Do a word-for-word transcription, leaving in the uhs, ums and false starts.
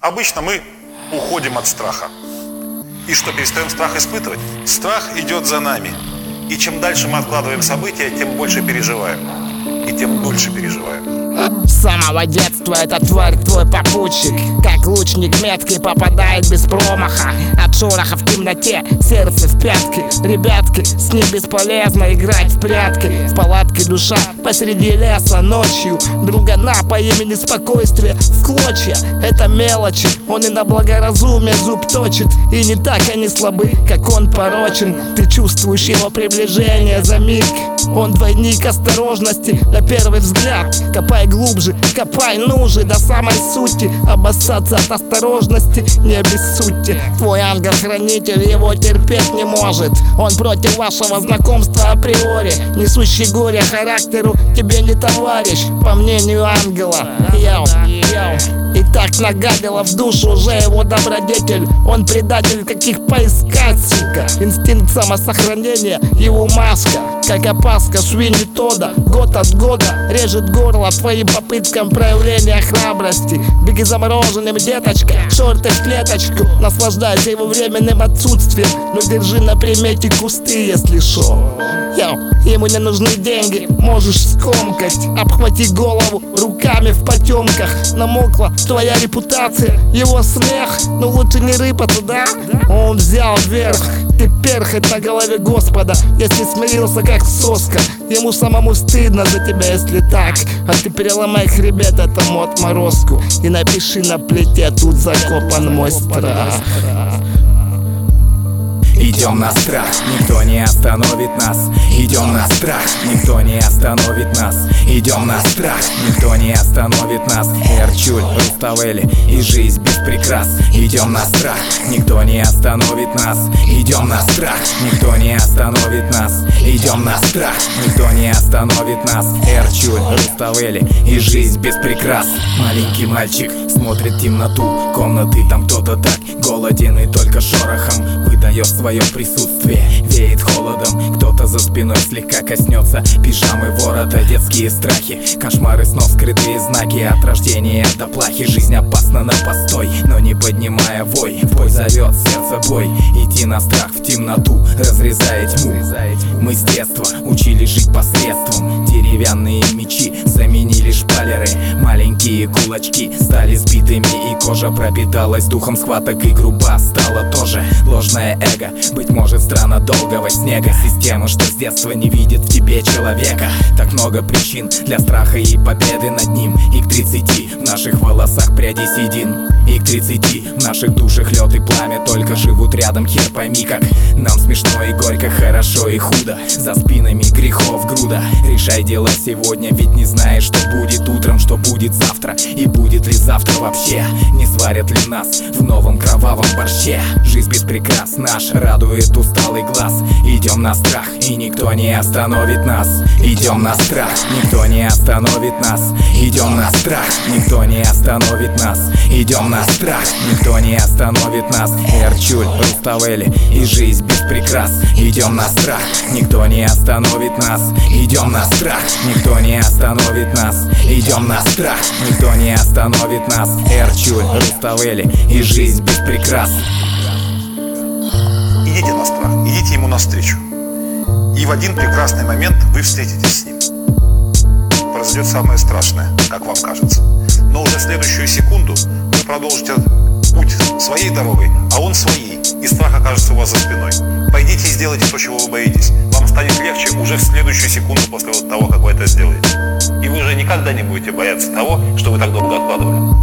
Обычно мы уходим от страха. И что, перестаем страх испытывать? Страх идет за нами. И чем дальше мы откладываем события, тем больше переживаем. И тем дольше переживаем. С самого детства эта тварь твой попутчик, как лучник меткий попадает без промаха. От шороха в темноте, сердце в пятки. Ребятки, с ним бесполезно играть в прятки. В палатке душа посреди леса ночью. Другана по имени Спокойствие в клочья. Это мелочи, он и на благоразумие зуб точит. И не так они слабы, как он порочен. Ты чувствуешь его приближение за миг. Он двойник осторожности на первый взгляд. Копай глубже, копай, ну же, до самой сути. Обоссаться от осторожности не обессудьте. Твой ангел-хранитель его терпеть не может. Он против вашего знакомства априори. Несущий горе характеру тебе не товарищ, по мнению ангела. Йоу, йоу. И так нагадила в душу уже его добродетель. Он предатель, каких поискать, сука. Инстинкт самосохранения, его маска. Как опаска Свинни Тодда, год от года режет горло твоим попыткам проявления храбрости. Беги замороженным, деточка, шорты в клеточку. Наслаждайся его временным отсутствием, но держи на примете кусты, если шо. Йоу, ему не нужны деньги, можешь скомкать. Обхвати голову руками в потемках. Намокла твоя репутация, его смех. Но лучше не рыпаться, да? Он взял вверх, ты перхоть на голове Господа. Если смирился как соска, ему самому стыдно за тебя, если так. А ты переломай хребет этому отморозку и напиши на плите: тут закопан мой страх. Идем на страх, никто не остановит нас. Идем на страх, никто не остановит нас. Идем на страх, никто не остановит нас. Эрчуль, Руставели и жизнь без прикрас. Идем на страх, никто не остановит нас. Идем на страх, никто не остановит нас. Идем на страх, никто не остановит нас. Эрчуль, Руставели и жизнь без прикрас. Маленький мальчик смотрит в темноту комнаты, там кто-то так голоден и только шорохом выдает свое присутствие. Веет холодом, кто-то за спиной слегка коснется пижамы ворота. Детские страхи, кошмары снов, скрытые знаки. От рождения до плахи жизнь опасна на постой, но не поднимая вой. В бой зовет сердце бой. Идти на страх в темноту, разрезая тьму. Мы с детства учились жить посредством. Деревянные мечи заменили шпалеры. Маленькие кулачки стали сбитыми, и кожа пропиталась духом схваток, и груба стала тоже. Ложное эго, быть может, страна долгого снега. Система, что с детства не видит в тебе человека. Так много причин для страха и победы над ним. И к тридцати в наших волосах пряди седин. И к тридцати в наших душах лед и пламя только живут рядом, хер пойми как. Нам смешно и горько, хорошо и худо. За спинами грехов груда. Решай дела сегодня, ведь не знаешь, что будет утром, что будет завтра. И будет ли завтра вообще? Не сварят ли нас в новом кровавом борще? Жизнь без прикрас наш радует усталый глаз. Идем на страх, и никто не остановит нас. Идем на страх, никто не остановит нас. Идем на страх, никто не остановит нас. Идем на страх, никто не остановит нас. Эрчуль, Руставели и жизнь без прикрас. Идем на страх, никто не остановит нас. Идем на страх, никто не остановит нас. Идем на страх, никто не остановит нас. Эрчуль, Руставели и жизнь без прикрас. Идите на страх, идите ему навстречу. И в один прекрасный момент вы встретитесь с ним. Произойдет самое страшное, как вам кажется. Но уже в следующую секунду вы продолжите путь своей дорогой, а он своей. И страх окажется у вас за спиной. Пойдите и сделайте то, чего вы боитесь. Вам станет легче уже в следующую секунду после того, как вы это сделаете. И вы уже никогда не будете бояться того, что вы так долго откладывали.